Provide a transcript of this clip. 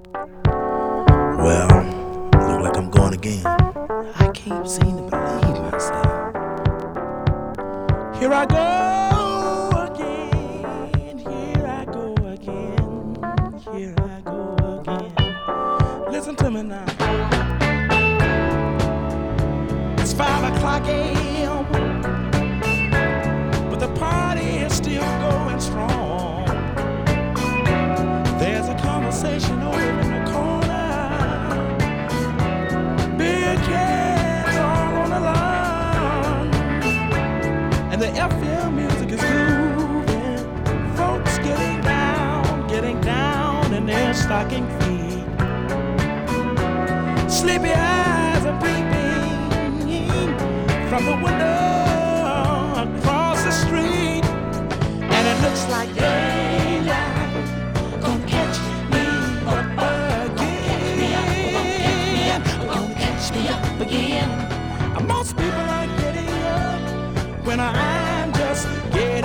Well, look like I'm going again. I can't seem to believe myself. Here I go again. Here I go again. Here I go again. Listen to me now. It's 5 o'clock a.m., but the party is still going strong. There's a conversation over in the corner. Big cats all on the lawn, and the FM music is grooving. Folks getting down in their stocking feet. Sleepy eyes are peeping from the window across the street, and it looks like daylight gonna catch me up again. Gonna catch me up again. Most people are getting up when I'm just getting